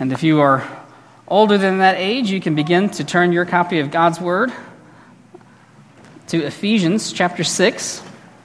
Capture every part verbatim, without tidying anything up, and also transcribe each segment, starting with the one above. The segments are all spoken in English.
And if you are older than that age, you can begin to turn your copy of God's Word to Ephesians chapter six.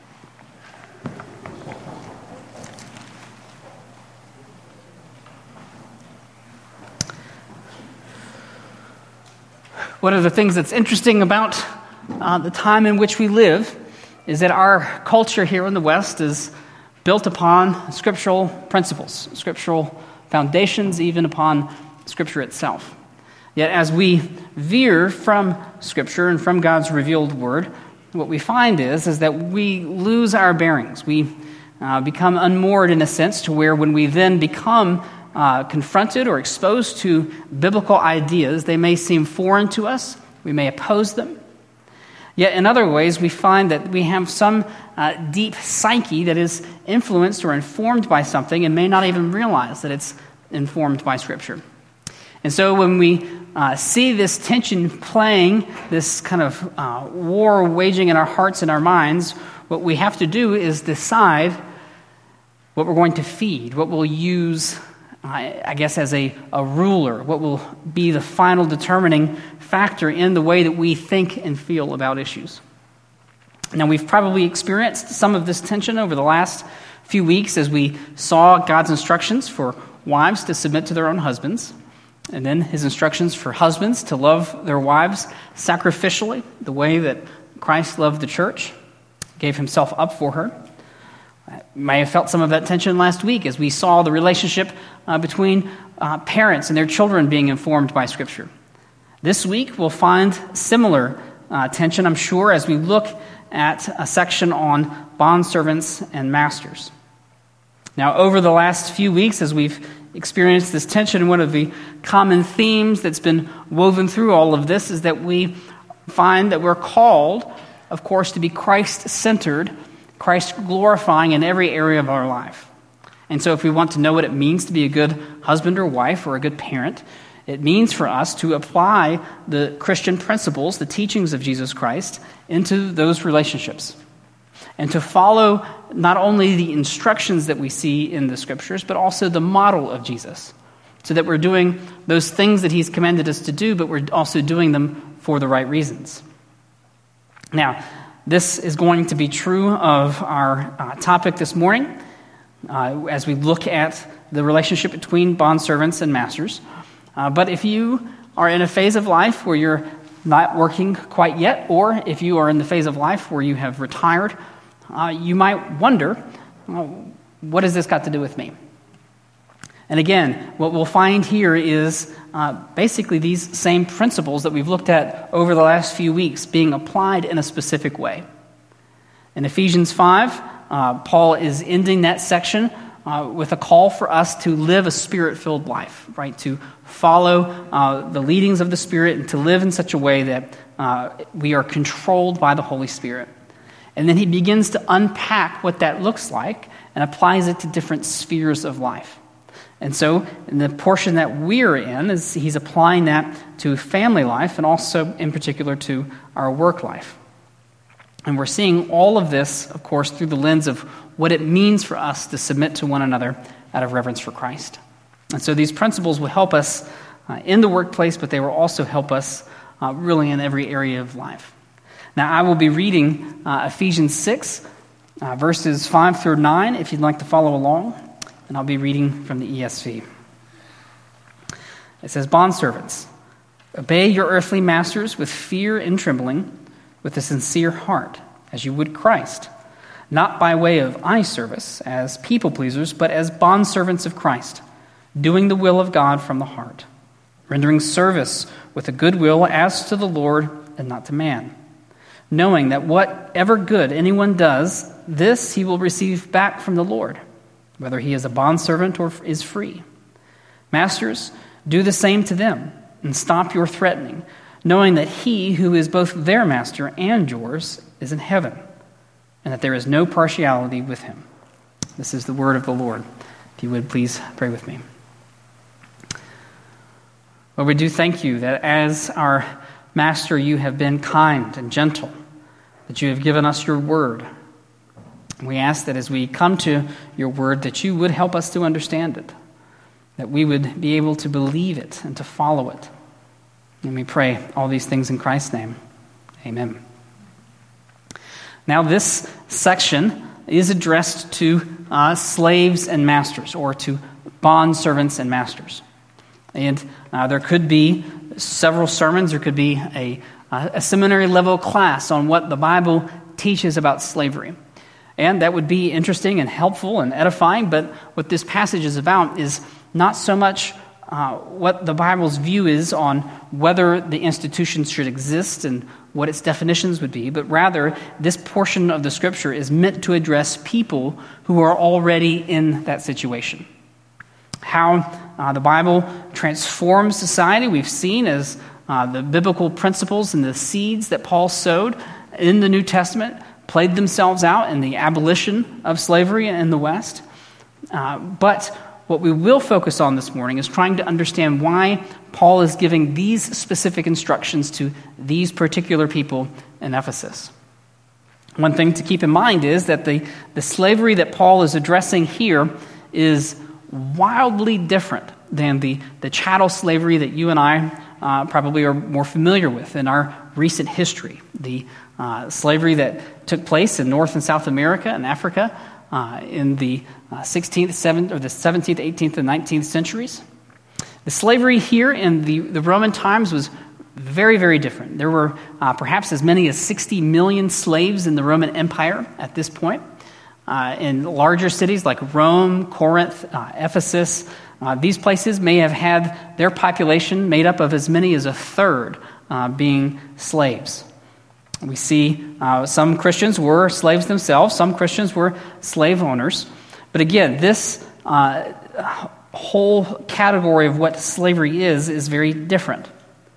One of the things that's interesting about uh, the time in which we live is that our culture here in the West is built upon scriptural principles, scriptural foundations, even upon Scripture itself. Yet as we veer from Scripture and from God's revealed Word, what we find is, is that we lose our bearings. We uh, become unmoored in a sense to where when we then become uh, confronted or exposed to biblical ideas, they may seem foreign to us. We may oppose them. Yet in other ways, we find that we have some uh, deep psyche that is influenced or informed by something and may not even realize that it's informed by Scripture. And so when we uh, see this tension playing, this kind of uh, war waging in our hearts and our minds, what we have to do is decide what we're going to feed, what we'll use, I, I guess, as a, a ruler, what will be the final determining factor in the way that we think and feel about issues. Now, we've probably experienced some of this tension over the last few weeks as we saw God's instructions for wives to submit to their own husbands, and then his instructions for husbands to love their wives sacrificially, the way that Christ loved the church, gave himself up for her. You may have felt some of that tension last week as we saw the relationship uh, between uh, parents and their children being informed by Scripture. This week we'll find similar uh, tension, I'm sure, as we look at a section on bondservants and masters. Now, over the last few weeks, as we've experienced this tension, one of the common themes that's been woven through all of this is that we find that we're called, of course, to be Christ-centered, Christ-glorifying in every area of our life. And so if we want to know what it means to be a good husband or wife or a good parent, it means for us to apply the Christian principles, the teachings of Jesus Christ, into those relationships. And to follow not only the instructions that we see in the Scriptures, but also the model of Jesus, so that we're doing those things that he's commanded us to do, but we're also doing them for the right reasons. Now, this is going to be true of our uh, topic this morning, uh, as we look at the relationship between bondservants and masters. Uh, but if you are in a phase of life where you're not working quite yet, or if you are in the phase of life where you have retired, Uh, you might wonder, well, what has this got to do with me? And again, what we'll find here is uh, basically these same principles that we've looked at over the last few weeks being applied in a specific way. In Ephesians five, uh, Paul is ending that section uh, with a call for us to live a Spirit-filled life, right? To follow uh, the leadings of the Spirit and to live in such a way that uh, we are controlled by the Holy Spirit. And then he begins to unpack what that looks like and applies it to different spheres of life. And so in the portion that we're in, is he's applying that to family life and also in particular to our work life. And we're seeing all of this, of course, through the lens of what it means for us to submit to one another out of reverence for Christ. And so these principles will help us uh, in the workplace, but they will also help us uh, really in every area of life. Now, I will be reading uh, Ephesians six, uh, verses five through nine, if you'd like to follow along, and I'll be reading from the E S V. It says, "Bondservants, obey your earthly masters with fear and trembling, with a sincere heart, as you would Christ, not by way of eye service as people pleasers, but as bondservants of Christ, doing the will of God from the heart, rendering service with a good will as to the Lord and not to man, knowing that whatever good anyone does, this he will receive back from the Lord, whether he is a bondservant or is free. Masters, do the same to them, and stop your threatening, knowing that he who is both their master and yours is in heaven, and that there is no partiality with him." This is the word of the Lord. If you would, please pray with me. Lord, we do thank you that as our Master, you have been kind and gentle, that you have given us your word. We ask that as we come to your word, that you would help us to understand it, that we would be able to believe it and to follow it. And we pray all these things in Christ's name. Amen. Now, this section is addressed to uh, slaves and masters, or to bond servants and masters. And uh, there could be several sermons, there could be a, a seminary level class on what the Bible teaches about slavery. And that would be interesting and helpful and edifying, but what this passage is about is not so much uh, what the Bible's view is on whether the institutions should exist and what its definitions would be, but rather this portion of the Scripture is meant to address people who are already in that situation. How uh, the Bible transforms society, we've seen as uh, the biblical principles and the seeds that Paul sowed in the New Testament played themselves out in the abolition of slavery in the West. Uh, but what we will focus on this morning is trying to understand why Paul is giving these specific instructions to these particular people in Ephesus. One thing to keep in mind is that the, the slavery that Paul is addressing here is wildly different than the, the chattel slavery that you and I uh, probably are more familiar with in our recent history. The uh, slavery that took place in North and South America and Africa uh, in the uh, sixteenth, seventeenth, or the seventeenth, eighteenth, and nineteenth centuries. The slavery here in the, the Roman times was very, very different. There were uh, perhaps as many as sixty million slaves in the Roman Empire at this point. Uh, in larger cities like Rome, Corinth, uh, Ephesus, uh, these places may have had their population made up of as many as a third uh, being slaves. We see uh, some Christians were slaves themselves, some Christians were slave owners. But again, this uh, whole category of what slavery is is very different.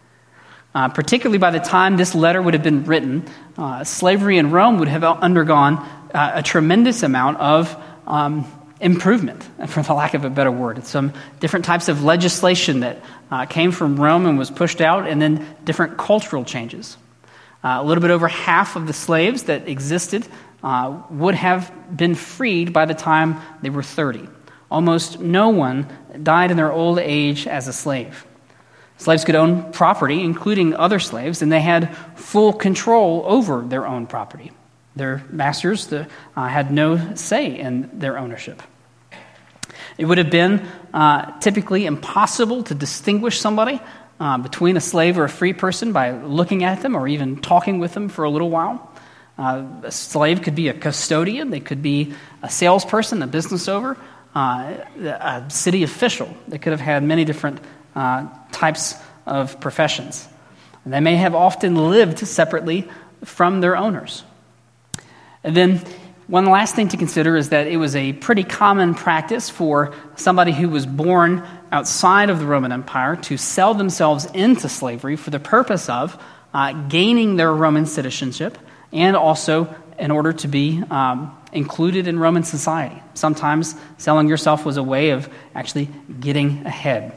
Uh, particularly by the time this letter would have been written, uh, slavery in Rome would have undergone uh, a tremendous amount of um, improvement, for the lack of a better word. Some different types of legislation that uh, came from Rome and was pushed out, and then different cultural changes. Uh, a little bit over half of the slaves that existed uh, would have been freed by the time they were thirty. Almost no one died in their old age as a slave. Slaves could own property, including other slaves, and they had full control over their own property. Their masters the, uh, had no say in their ownership. It would have been uh, typically impossible to distinguish somebody uh, between a slave or a free person by looking at them or even talking with them for a little while. Uh, a slave could be a custodian, they could be a salesperson, a business owner, uh, a city official. They could have had many different Uh, types of professions. And they may have often lived separately from their owners. And then one last thing to consider is that it was a pretty common practice for somebody who was born outside of the Roman Empire to sell themselves into slavery for the purpose of uh, gaining their Roman citizenship and also in order to be um, included in Roman society. Sometimes selling yourself was a way of actually getting ahead.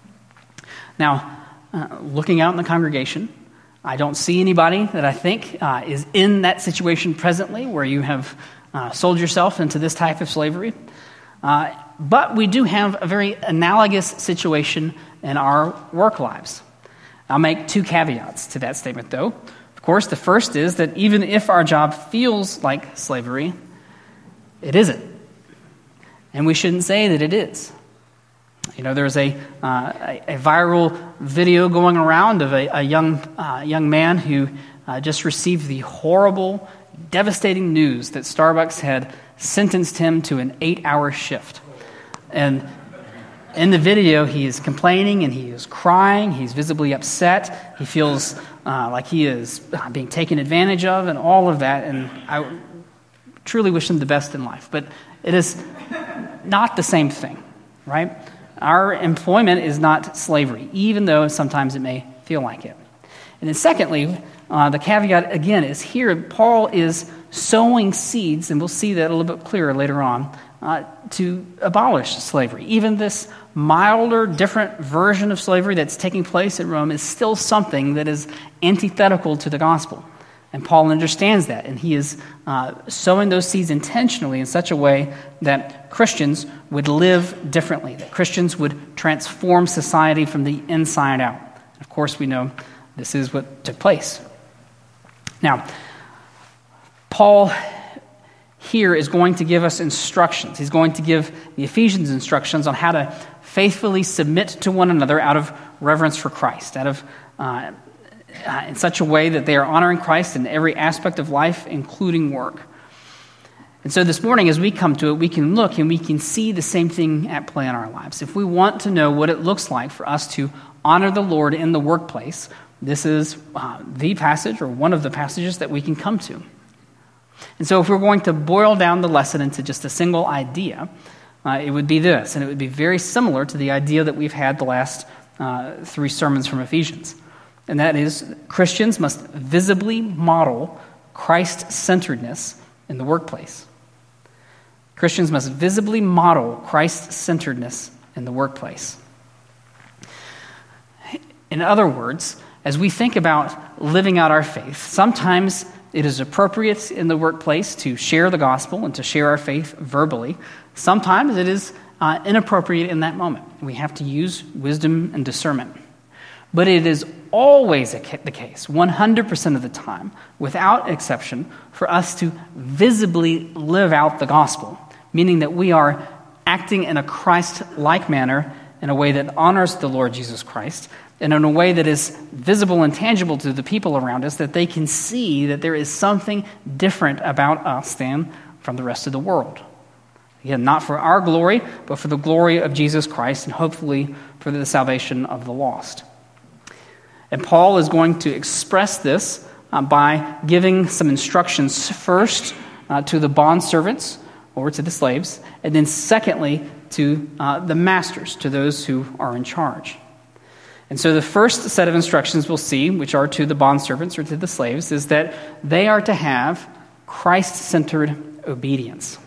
Now, uh, looking out in the congregation, I don't see anybody that I think uh, is in that situation presently where you have uh, sold yourself into this type of slavery. Uh, but we do have a very analogous situation in our work lives. I'll make two caveats to that statement, though. Of course, the first is that even if our job feels like slavery, it isn't. And we shouldn't say that it is. You know, there's a, uh, a a viral video going around of a, a young uh, young man who uh, just received the horrible, devastating news that Starbucks had sentenced him to an eight-hour shift. And in the video, he is complaining and he is crying. He's visibly upset. He feels uh, like he is being taken advantage of and all of that. And I truly wish him the best in life. But it is not the same thing, right? Our employment is not slavery, even though sometimes it may feel like it. And then secondly, uh, the caveat again is here, Paul is sowing seeds, and we'll see that a little bit clearer later on, uh, to abolish slavery. Even this milder, different version of slavery that's taking place in Rome is still something that is antithetical to the gospel. And Paul understands that, and he is uh, sowing those seeds intentionally in such a way that Christians would live differently, that Christians would transform society from the inside out. And of course, we know this is what took place. Now, Paul here is going to give us instructions. He's going to give the Ephesians instructions on how to faithfully submit to one another out of reverence for Christ, out of uh, uh, in such a way that they are honoring Christ in every aspect of life, including work. And so this morning, as we come to it, we can look and we can see the same thing at play in our lives. If we want to know what it looks like for us to honor the Lord in the workplace, this is uh, the passage or one of the passages that we can come to. And so if we're going to boil down the lesson into just a single idea, uh, it would be this, and it would be very similar to the idea that we've had the last uh, three sermons from Ephesians. And that is, Christians must visibly model Christ-centeredness in the workplace. Christians must visibly model Christ-centeredness in the workplace. In other words, as we think about living out our faith, sometimes it is appropriate in the workplace to share the gospel and to share our faith verbally. Sometimes it is uh, inappropriate in that moment. We have to use wisdom and discernment. But it is always the case, one hundred percent of the time, without exception, for us to visibly live out the gospel, meaning that we are acting in a Christ-like manner in a way that honors the Lord Jesus Christ, and in a way that is visible and tangible to the people around us, that they can see that there is something different about us than from the rest of the world. Again, not for our glory, but for the glory of Jesus Christ, and hopefully for the salvation of the lost. And Paul is going to express this uh, by giving some instructions first uh, to the bondservants, or to the slaves, and then secondly to uh, the masters, to those who are in charge. And so the first set of instructions we'll see, which are to the bondservants or to the slaves, is that they are to have Christ-centered obedience.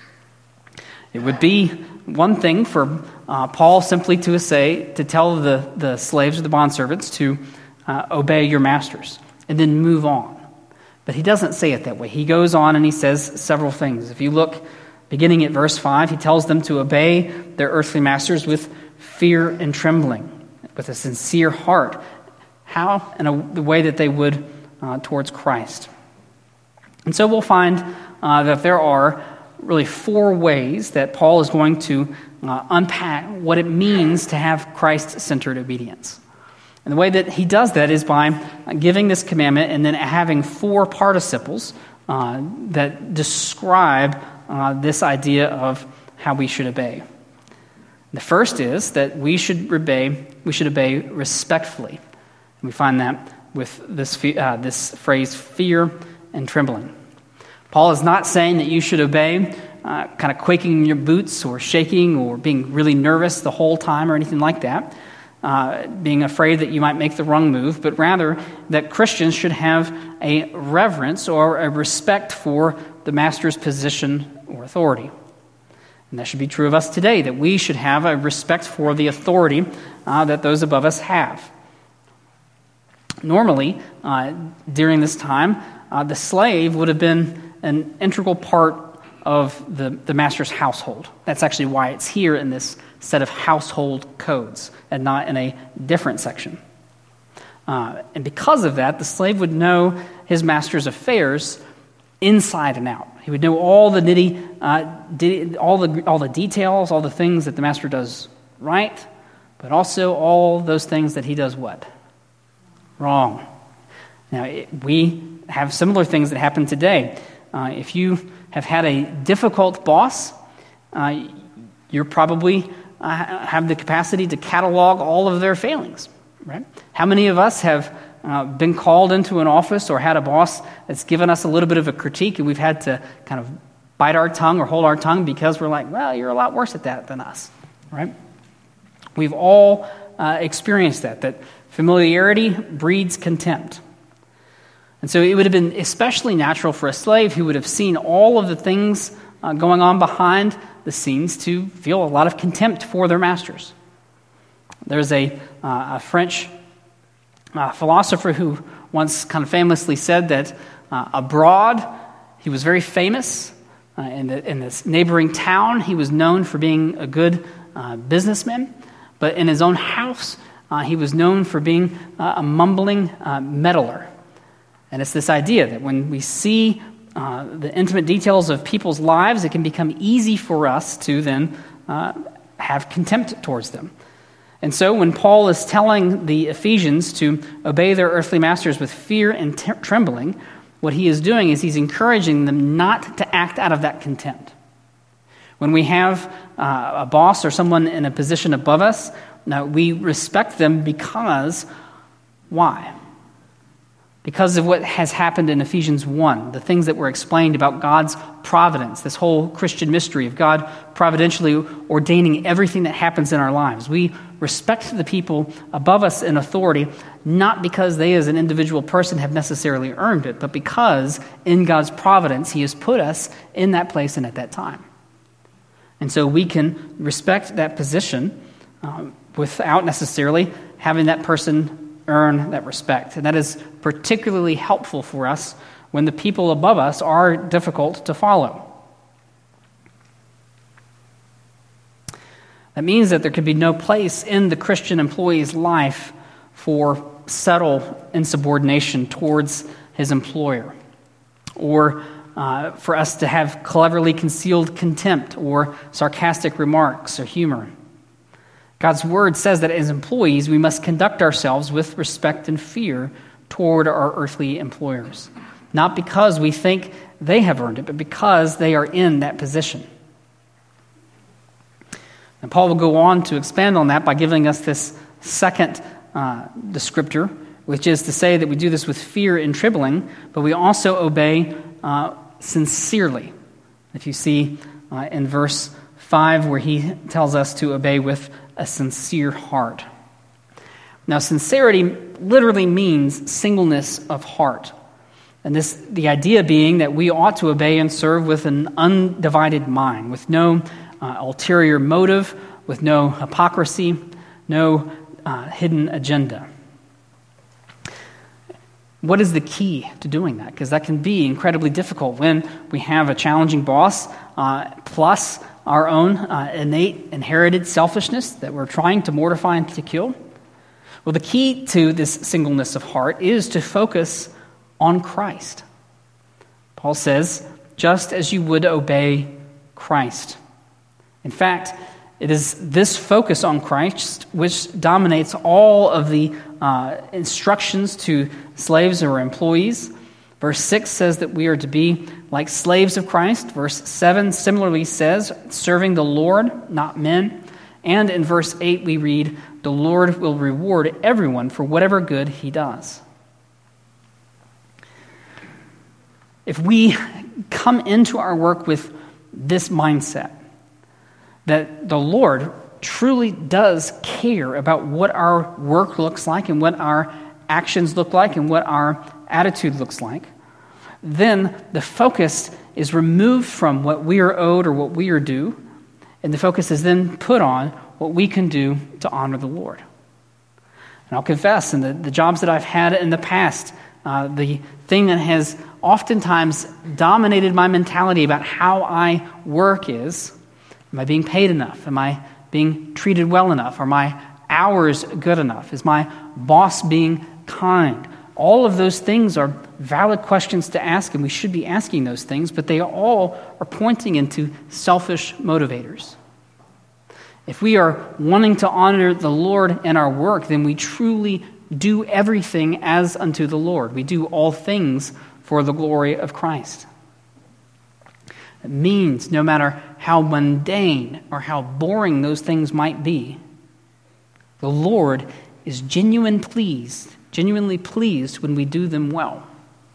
It would be one thing for uh, Paul simply to say, to tell the, the slaves or the bondservants to uh, obey your masters and then move on. But he doesn't say it that way. He goes on and he says several things. If you look beginning at verse five, he tells them to obey their earthly masters with fear and trembling, with a sincere heart. How? In a, the way that they would uh, towards Christ. And so we'll find uh, that there are really four ways that Paul is going to uh, unpack what it means to have Christ-centered obedience. And the way that he does that is by giving this commandment and then having four participles uh, that describe uh, this idea of how we should obey. The first is that we should obey, we should obey respectfully. And we find that with this, uh, this phrase, fear and trembling. Paul is not saying that you should obey uh, kind of quaking in your boots or shaking or being really nervous the whole time or anything like that, uh, being afraid that you might make the wrong move, but rather that Christians should have a reverence or a respect for the master's position or authority. And that should be true of us today, that we should have a respect for the authority uh, that those above us have. Normally, uh, during this time, uh, the slave would have been an integral part of the, the master's household. That's actually why it's here in this set of household codes and not in a different section. Uh, and because of that, the slave would know his master's affairs inside and out. He would know all the nitty, uh, di- all the all the details, all the things that the master does right, but also all those things that he does what? Wrong. Now, it, we have similar things that happen today. Uh, if you have had a difficult boss, uh, you're probably uh, have the capacity to catalog all of their failings, right? How many of us have uh, been called into an office or had a boss that's given us a little bit of a critique and we've had to kind of bite our tongue or hold our tongue because we're like, well, you're a lot worse at that than us, right? We've all uh, experienced that, that familiarity breeds contempt. And so it would have been especially natural for a slave who would have seen all of the things uh, going on behind the scenes to feel a lot of contempt for their masters. There's a, uh, a French uh, philosopher who once kind of famously said that uh, abroad, he was very famous. Uh, in, the, in this neighboring town, he was known for being a good uh, businessman. But in his own house, uh, he was known for being uh, a mumbling uh, meddler. And it's this idea that when we see uh, the intimate details of people's lives, it can become easy for us to then uh, have contempt towards them. And so when Paul is telling the Ephesians to obey their earthly masters with fear and t- trembling, what he is doing is he's encouraging them not to act out of that contempt. When we have uh, a boss or someone in a position above us, now we respect them because, why? Because of what has happened in Ephesians one, the things that were explained about God's providence, this whole Christian mystery of God providentially ordaining everything that happens in our lives. We respect the people above us in authority, not because they as an individual person have necessarily earned it, but because in God's providence, he has put us in that place and at that time. And so we can respect that position um, without necessarily having that person earn that respect. And that is particularly helpful for us when the people above us are difficult to follow. That means that there could be no place in the Christian employee's life for subtle insubordination towards his employer, or uh, for us to have cleverly concealed contempt or sarcastic remarks or humor. God's word says that as employees, we must conduct ourselves with respect and fear toward our earthly employers, not because we think they have earned it, but because they are in that position. And Paul will go on to expand on that by giving us this second uh, descriptor, which is to say that we do this with fear and trembling, but we also obey uh, sincerely. If you see uh, in verse five where he tells us to obey with a sincere heart. Now, sincerity literally means singleness of heart. And this, the idea being that we ought to obey and serve with an undivided mind, with no Uh, ulterior motive, with no hypocrisy, no uh, hidden agenda. What is the key to doing that? Because that can be incredibly difficult when we have a challenging boss, uh, plus our own uh, innate, inherited selfishness that we're trying to mortify and to kill. Well, the key to this singleness of heart is to focus on Christ. Paul says, just as you would obey Christ. In fact, it is this focus on Christ which dominates all of the uh, instructions to slaves or employees. Verse six says that we are to be like slaves of Christ. Verse seven similarly says, serving the Lord, not men. And in verse eight we read, the Lord will reward everyone for whatever good he does. If we come into our work with this mindset, that the Lord truly does care about what our work looks like and what our actions look like and what our attitude looks like, then the focus is removed from what we are owed or what we are due, and the focus is then put on what we can do to honor the Lord. And I'll confess, in the, the jobs that I've had in the past, uh, the thing that has oftentimes dominated my mentality about how I work is, am I being paid enough? Am I being treated well enough? Are my hours good enough? Is my boss being kind? All of those things are valid questions to ask, and we should be asking those things, but they all are pointing into selfish motivators. If we are wanting to honor the Lord in our work, then we truly do everything as unto the Lord. We do all things for the glory of Christ. It means no matter how mundane or how boring those things might be, the Lord is genuine pleased, genuinely pleased when we do them well.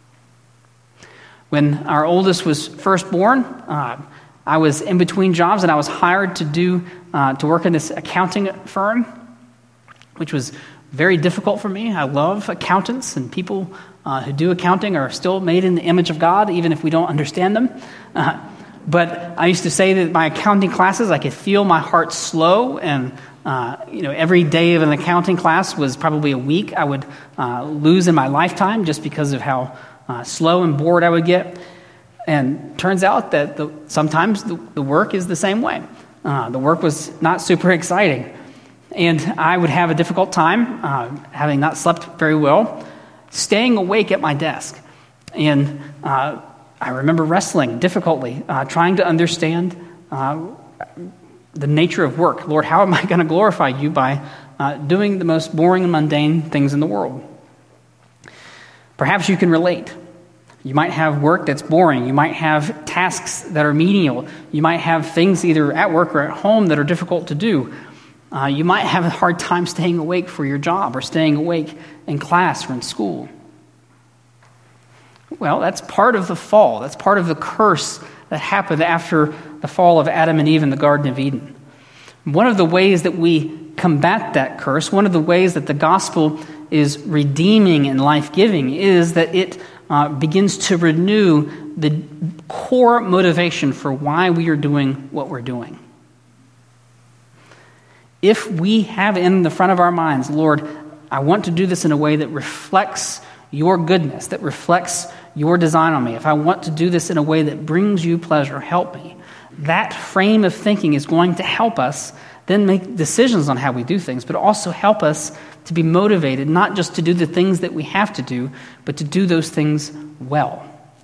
When our oldest was first born, uh, I was in between jobs and I was hired to do uh, to work in this accounting firm, which was very difficult for me. I love accountants, and people uh, who do accounting are still made in the image of God, even if we don't understand them. Uh, But I used to say that my accounting classes, I could feel my heart slow, and uh, you know, every day of an accounting class was probably a week I would uh, lose in my lifetime just because of how uh, slow and bored I would get. And turns out that the, sometimes the, the work is the same way. Uh, the work was not super exciting. And I would have a difficult time, uh, having not slept very well, staying awake at my desk. And uh, I remember wrestling difficultly, uh, trying to understand uh, the nature of work. Lord, how am I going to glorify you by uh, doing the most boring and mundane things in the world? Perhaps you can relate. You might have work that's boring. You might have tasks that are menial. You might have things either at work or at home that are difficult to do. Uh, you might have a hard time staying awake for your job or staying awake in class or in school. Well, that's part of the fall. That's part of the curse that happened after the fall of Adam and Eve in the Garden of Eden. One of the ways that we combat that curse, one of the ways that the gospel is redeeming and life-giving, is that it uh, begins to renew the core motivation for why we are doing what we're doing. If we have in the front of our minds, Lord, I want to do this in a way that reflects your goodness, that reflects your design on me. If I want to do this in a way that brings you pleasure, help me. That frame of thinking is going to help us then make decisions on how we do things, but also help us to be motivated, not just to do the things that we have to do, but to do those things well.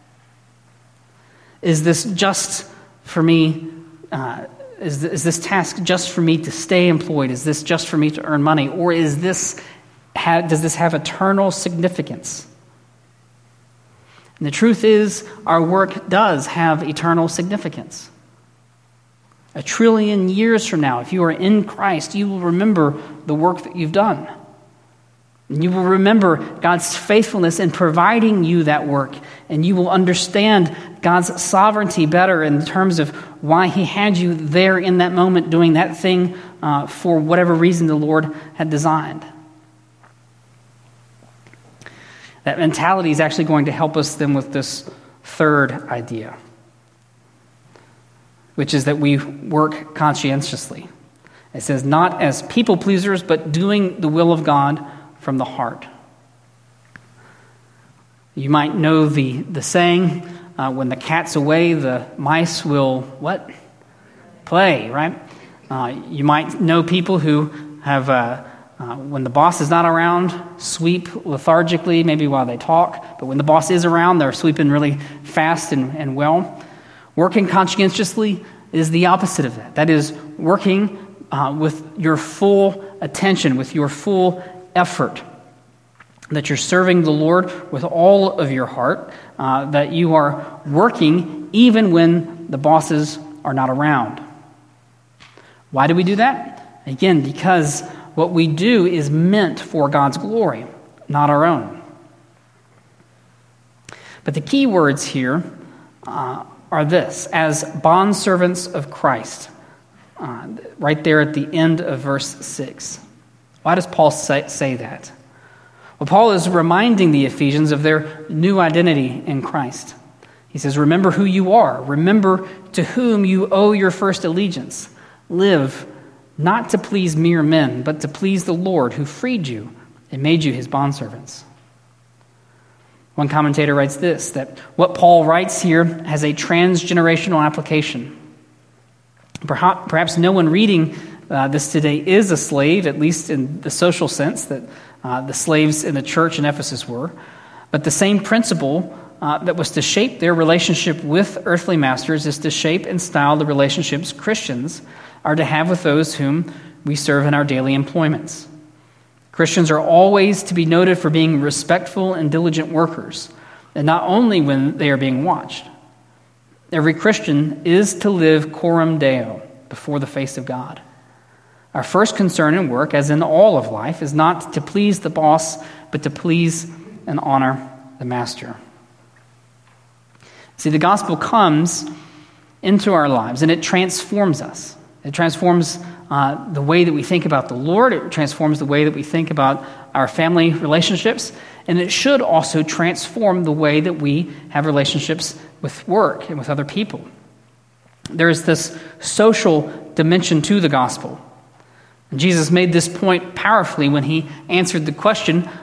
Is this just for me, uh, is, th- is this task just for me to stay employed? Is this just for me to earn money? Or is this ha- does this have eternal significance? And the truth is, our work does have eternal significance. A trillion years from now, if you are in Christ, you will remember the work that you've done. And you will remember God's faithfulness in providing you that work. And you will understand God's sovereignty better in terms of why he had you there in that moment doing that thing uh, for whatever reason the Lord had designed. That mentality is actually going to help us then with this third idea, which is that we work conscientiously. It says, not as people pleasers, but doing the will of God from the heart. You might know the, the saying, uh, when the cat's away, the mice will, what? Play, right? Uh, you might know people who have, uh, uh, when the boss is not around, sweep lethargically, maybe while they talk, but when the boss is around, they're sweeping really fast and, and well. Working conscientiously is the opposite of that. That is working uh, with your full attention, with your full effort, that you're serving the Lord with all of your heart, uh, that you are working even when the bosses are not around. Why do we do that? Again, because what we do is meant for God's glory, not our own. But the key words here uh, are this: as bondservants of Christ, uh, right there at the end of verse six. Why does Paul say, say that? Well, Paul is reminding the Ephesians of their new identity in Christ. He says, remember who you are. Remember to whom you owe your first allegiance. Live not to please mere men, but to please the Lord who freed you and made you his bondservants. One commentator writes this, that what Paul writes here has a transgenerational application. Perhaps, perhaps no one reading uh, this today is a slave, at least in the social sense that uh, the slaves in the church in Ephesus were. But the same principle uh, that was to shape their relationship with earthly masters is to shape and style the relationships Christians are to have with those whom we serve in our daily employments. Christians are always to be noted for being respectful and diligent workers, and not only when they are being watched. Every Christian is to live coram Deo, before the face of God. Our first concern in work, as in all of life, is not to please the boss, but to please and honor the master. See, the gospel comes into our lives, and it transforms us. It transforms uh, the way that we think about the Lord. It transforms the way that we think about our family relationships. And it should also transform the way that we have relationships with work and with other people. There is this social dimension to the gospel. And Jesus made this point powerfully when he answered the question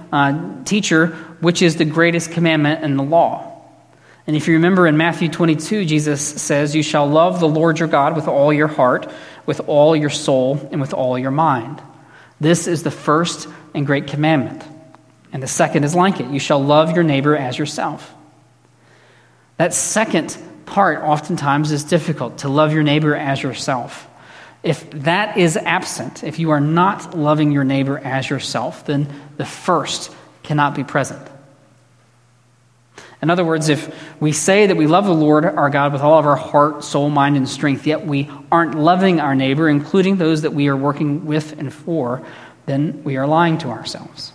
uh, teacher, which is the greatest commandment in the law. And if you remember in Matthew twenty-two, Jesus says, "You shall love the Lord your God with all your heart, with all your soul, and with all your mind. This is the first and great commandment. And the second is like it. You shall love your neighbor as yourself." That second part oftentimes is difficult, to love your neighbor as yourself. If that is absent, if you are not loving your neighbor as yourself, then the first cannot be present. In other words, if we say that we love the Lord our God with all of our heart, soul, mind, and strength, yet we aren't loving our neighbor, including those that we are working with and for, then we are lying to ourselves.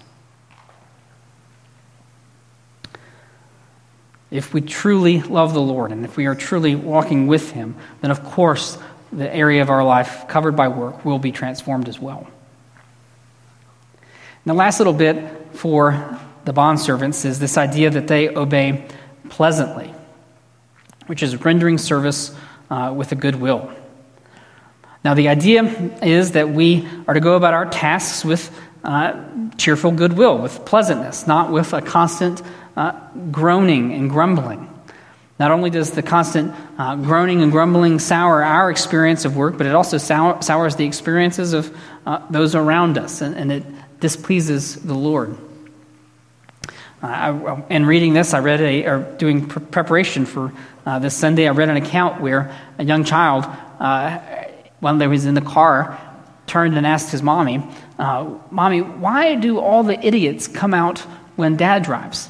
If we truly love the Lord, and if we are truly walking with Him, then of course the area of our life covered by work will be transformed as well. And the last little bit for the bondservants is this idea that they obey pleasantly, which is rendering service uh, with a good will. Now, the idea is that we are to go about our tasks with uh, cheerful goodwill, with pleasantness, not with a constant uh, groaning and grumbling. Not only does the constant uh, groaning and grumbling sour our experience of work, but it also sour, sours the experiences of uh, those around us, and, and it displeases the Lord. Uh, I, in reading this, I read a, or doing pre- preparation for uh, this Sunday, I read an account where a young child, uh, when they was in the car, turned and asked his mommy, uh, "Mommy, why do all the idiots come out when Dad drives?"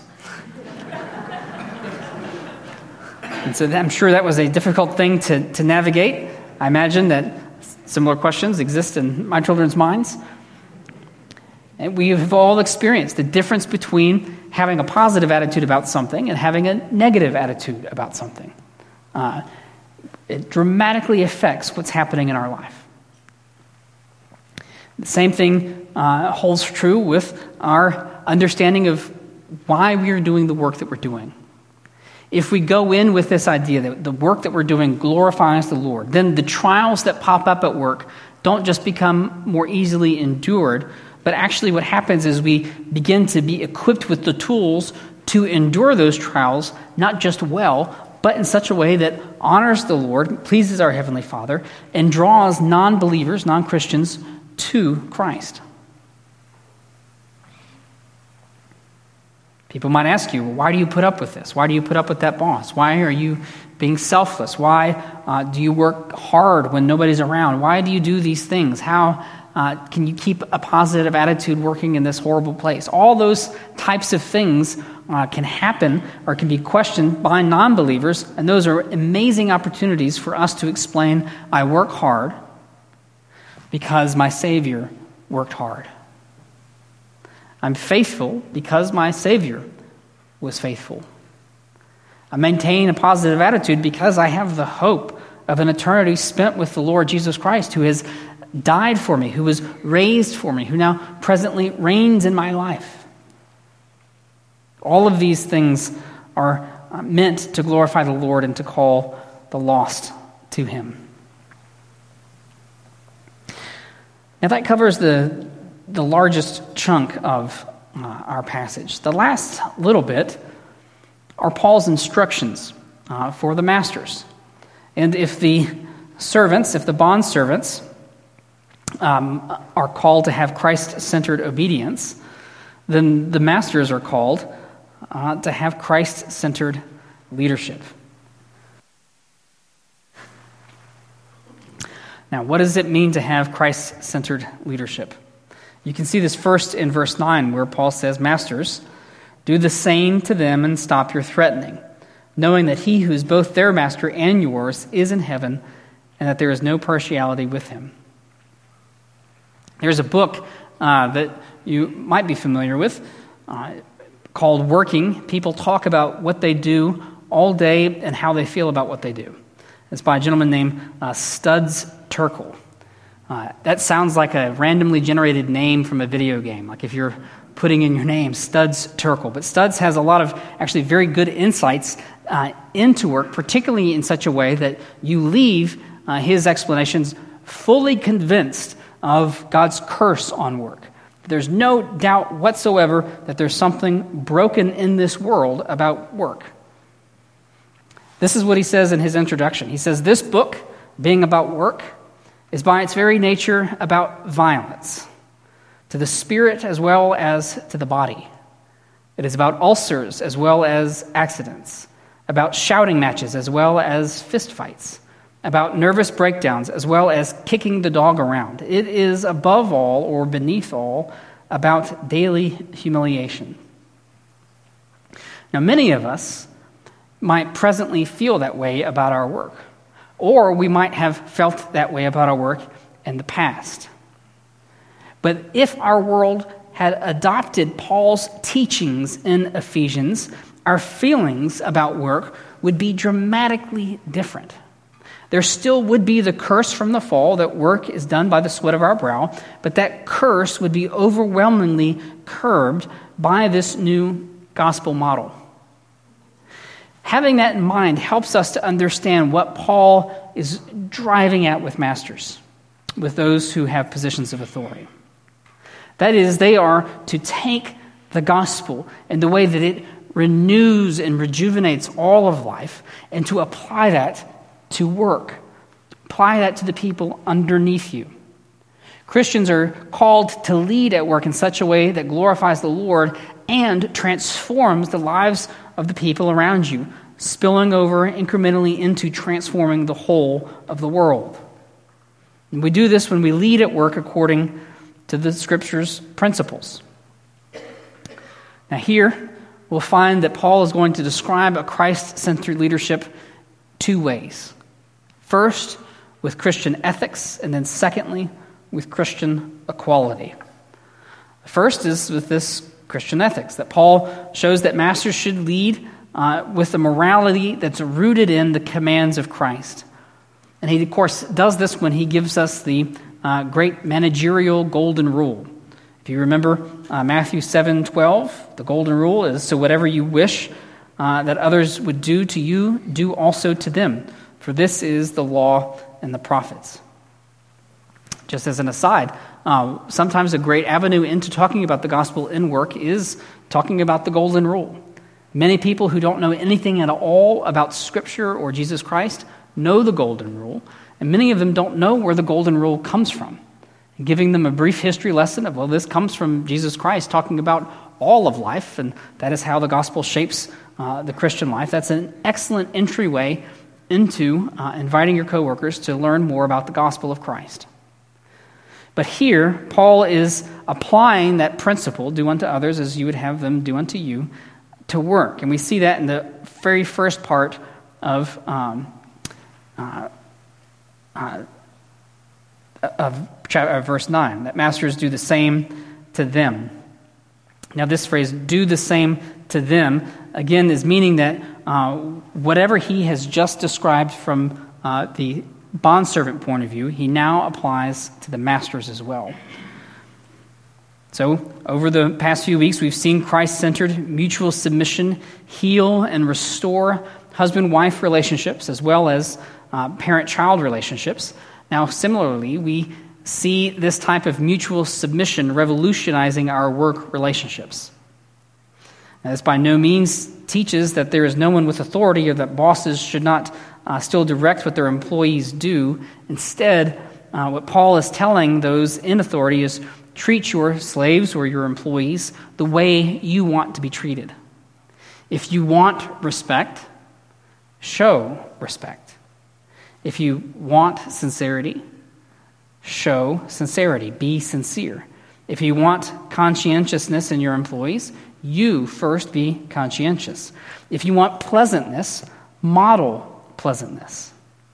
And so I'm sure that was a difficult thing to, to navigate. I imagine that similar questions exist in my children's minds. And we have all experienced the difference between having a positive attitude about something and having a negative attitude about something. Uh, it dramatically affects what's happening in our life. The same thing uh, holds true with our understanding of why we are doing the work that we're doing. If we go in with this idea that the work that we're doing glorifies the Lord, then the trials that pop up at work don't just become more easily endured, but actually what happens is we begin to be equipped with the tools to endure those trials, not just well, but in such a way that honors the Lord, pleases our Heavenly Father, and draws non-believers, non-Christians, to Christ. People might ask you, well, why do you put up with this? Why do you put up with that boss? Why are you being selfless? Why uh, do you work hard when nobody's around? Why do you do these things? How uh, can you keep a positive attitude working in this horrible place? All those types of things uh, can happen or can be questioned by non-believers, and those are amazing opportunities for us to explain, I work hard because my Savior worked hard. I'm faithful because my Savior was faithful. I maintain a positive attitude because I have the hope of an eternity spent with the Lord Jesus Christ, who has died for me, who was raised for me, who now presently reigns in my life. All of these things are meant to glorify the Lord and to call the lost to Him. Now that covers the the largest chunk of uh, our passage. The last little bit are Paul's instructions uh, for the masters. And if the servants, if the bond servants um, are called to have Christ-centered obedience, then the masters are called uh, to have Christ-centered leadership. Now, what does it mean to have Christ-centered leadership? You can see this first in verse nine, where Paul says, "Masters, do the same to them and stop your threatening, knowing that he who is both their master and yours is in heaven, and that there is no partiality with him." There's a book uh, that you might be familiar with uh, called Working. People talk about what they do all day and how they feel about what they do. It's by a gentleman named uh, Studs Terkel. Uh, that sounds like a randomly generated name from a video game, like if you're putting in your name, Studs Terkel. But Studs has a lot of actually very good insights uh, into work, particularly in such a way that you leave uh, his explanations fully convinced of God's curse on work, There's no doubt whatsoever that there's something broken in this world about work. This is what he says in his introduction. He says, this book, being about work, is by its very nature about violence, to the spirit as well as to the body. It is about ulcers as well as accidents, about shouting matches as well as fistfights, about nervous breakdowns as well as kicking the dog around. It is above all, or beneath all, about daily humiliation. Now, many of us might presently feel that way about our work, or we might have felt that way about our work in the past. But if our world had adopted Paul's teachings in Ephesians, our feelings about work would be dramatically different. There still would be the curse from the fall that work is done by the sweat of our brow, but that curse would be overwhelmingly curbed by this new gospel model. Having that in mind helps us to understand what Paul is driving at with masters, with those who have positions of authority. That is, they are to take the gospel in the way that it renews and rejuvenates all of life and to apply that to work. Apply that to the people underneath you. Christians are called to lead at work in such a way that glorifies the Lord and transforms the lives of the people around you, spilling over incrementally into transforming the whole of the world. And we do this when we lead at work according to the Scripture's principles. Now here, we'll find that Paul is going to describe a Christ-centered leadership two ways. First, with Christian ethics, and then secondly, with Christian equality. First is with this Christian ethics, that Paul shows that masters should lead uh, with a morality that's rooted in the commands of Christ. And he, of course, does this when he gives us the uh, great managerial golden rule. If you remember uh, Matthew seven twelve, the golden rule is, so whatever you wish uh, that others would do to you, do also to them. For this is the law and the prophets. Just as an aside, uh, sometimes a great avenue into talking about the gospel in work is talking about the golden rule. Many people who don't know anything at all about Scripture or Jesus Christ know the golden rule, and many of them don't know where the golden rule comes from. And giving them a brief history lesson of, well, this comes from Jesus Christ, talking about all of life, and that is how the gospel shapes uh, the Christian life. That's an excellent entryway into uh, inviting your coworkers to learn more about the gospel of Christ. But here, Paul is applying that principle, do unto others as you would have them do unto you, to work. And we see that in the very first part of, um, uh, uh, of chapter, uh, verse nine, that masters do the same to them. Now this phrase, do the same to them, again is meaning that uh, whatever he has just described from uh, the bondservant point of view, he now applies to the masters as well. So, over the past few weeks, we've seen Christ-centered mutual submission heal and restore husband-wife relationships as well as uh, parent-child relationships. Now, similarly, we see this type of mutual submission revolutionizing our work relationships. Now, this by no means teaches that there is no one with authority or that bosses should not uh, still direct what their employees do. Instead, uh, what Paul is telling those in authority is treat your slaves or your employees the way you want to be treated. If you want respect, show respect. If you want sincerity, show sincerity. Be sincere. If you want conscientiousness in your employees, you first be conscientious. If you want pleasantness, model pleasantness.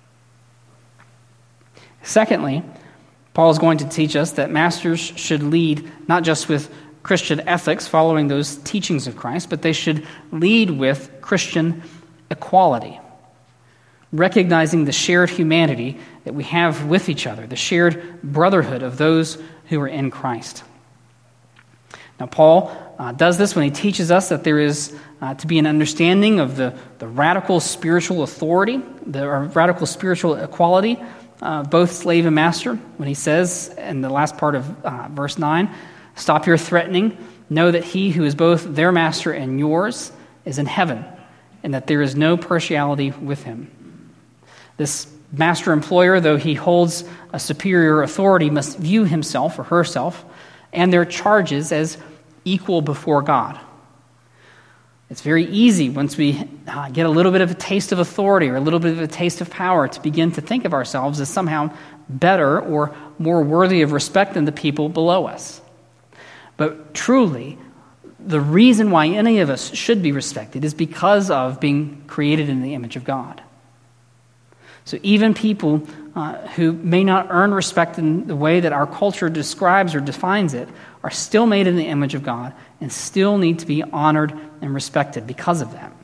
Secondly, Paul is going to teach us that masters should lead not just with Christian ethics, following those teachings of Christ, but they should lead with Christian equality, recognizing the shared humanity that we have with each other, the shared brotherhood of those who are in Christ. Now, Paul uh, does this when he teaches us that there is uh, to be an understanding of the, the radical spiritual authority, the or radical spiritual equality, Uh, both slave and master, when he says in the last part of uh, verse nine Stop your threatening. Know that he who is both their master and yours is in heaven, and that there is no partiality with him. This master employer, though he holds a superior authority, must view himself or herself and their charges as equal before God. It's very easy once we uh, get a little bit of a taste of authority or a little bit of a taste of power to begin to think of ourselves as somehow better or more worthy of respect than the people below us. But truly, the reason why any of us should be respected is because of being created in the image of God. So even people uh, who may not earn respect in the way that our culture describes or defines it are still made in the image of God and still need to be honored and respected because of that.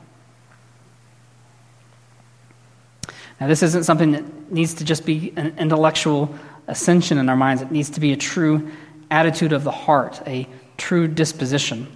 Now, this isn't something that needs to just be an intellectual ascension in our minds. It needs to be a true attitude of the heart, a true disposition.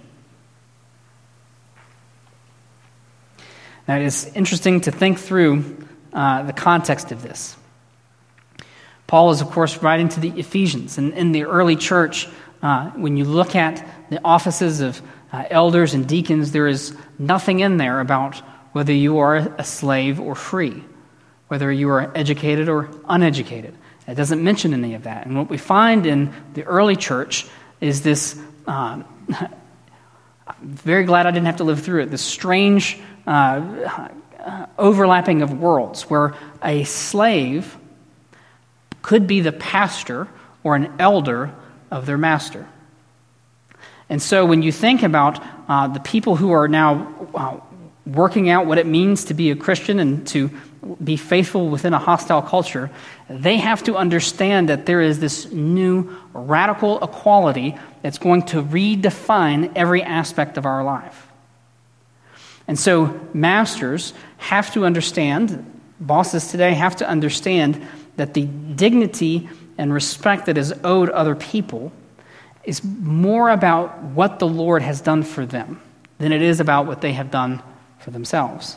Now, it is interesting to think through uh, the context of this. Paul is, of course, writing to the Ephesians. And in the early church, uh, when you look at the offices of uh, elders and deacons, there is nothing in there about whether you are a slave or free, whether you are educated or uneducated. It doesn't mention any of that. And what we find in the early church is this, um, I'm very glad I didn't have to live through it, this strange uh, uh, overlapping of worlds where a slave could be the pastor or an elder of their master. And so when you think about uh, the people who are now uh, working out what it means to be a Christian and to be faithful within a hostile culture, they have to understand that there is this new radical equality that's going to redefine every aspect of our life. And so masters have to understand, bosses today have to understand that the dignity and respect that is owed other people is more about what the Lord has done for them than it is about what they have done for themselves.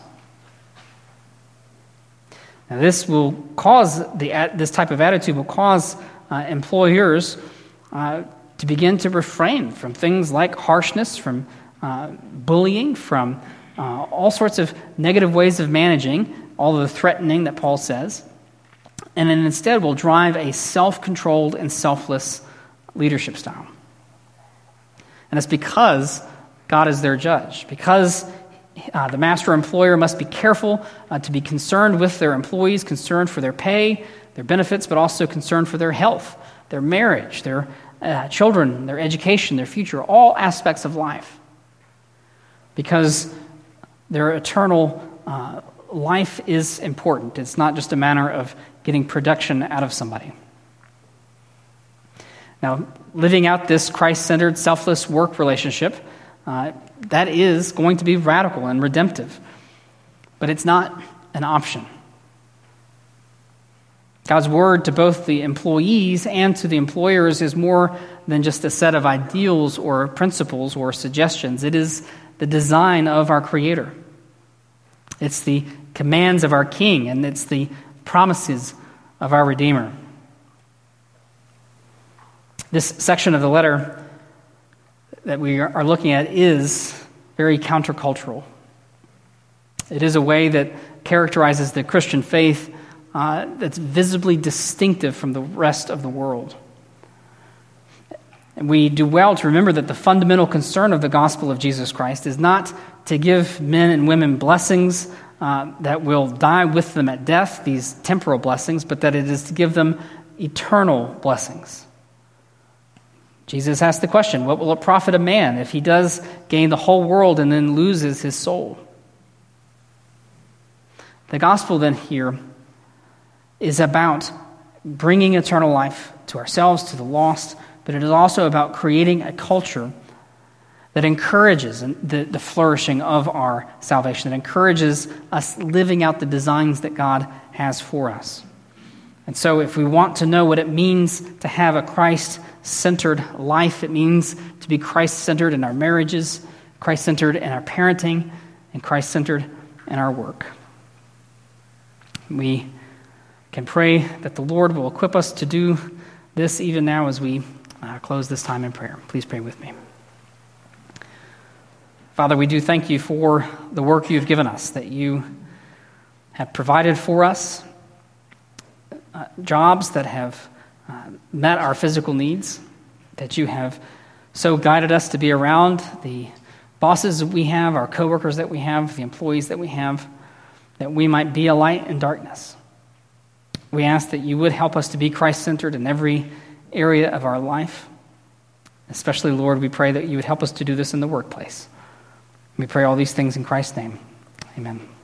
Now, this will cause the this type of attitude will cause uh, employers uh, to begin to refrain from things like harshness, from uh, bullying, from uh, all sorts of negative ways of managing, all of the threatening that Paul says, and then instead will drive a self-controlled and selfless leadership style. And it's because God is their judge, because Uh, the master employer must be careful uh, to be concerned with their employees, concerned for their pay, their benefits, but also concerned for their health, their marriage, their uh, children, their education, their future, all aspects of life. Because their eternal uh, life is important. It's not just a matter of getting production out of somebody. Now, living out this Christ-centered, selfless work relationship, Uh, that is going to be radical and redemptive. But it's not an option. God's word to both the employees and to the employers is more than just a set of ideals or principles or suggestions. It is the design of our Creator. It's the commands of our King, and it's the promises of our Redeemer. This section of the letter that we are looking at is very countercultural. It is a way that characterizes the Christian faith uh, that's visibly distinctive from the rest of the world. And we do well to remember that the fundamental concern of the gospel of Jesus Christ is not to give men and women blessings uh, that will die with them at death, these temporal blessings, but that it is to give them eternal blessings. Jesus asked the question, what will it profit a man if he does gain the whole world and then loses his soul? The gospel then here is about bringing eternal life to ourselves, to the lost, but it is also about creating a culture that encourages the, the flourishing of our salvation, that encourages us living out the designs that God has for us. And so if we want to know what it means to have a Christ-centered life, it means to be Christ-centered in our marriages, Christ-centered in our parenting, and Christ-centered in our work. We can pray that the Lord will equip us to do this even now as we uh, close this time in prayer. Please pray with me. Father, we do thank you for the work you've given us, that you have provided for us uh, jobs that have uh, met our physical needs, that you have so guided us to be around the bosses that we have, our coworkers that we have, the employees that we have, that we might be a light in darkness. We ask that you would help us to be Christ-centered in every area of our life. Especially, Lord, we pray that you would help us to do this in the workplace. We pray all these things in Christ's name. Amen.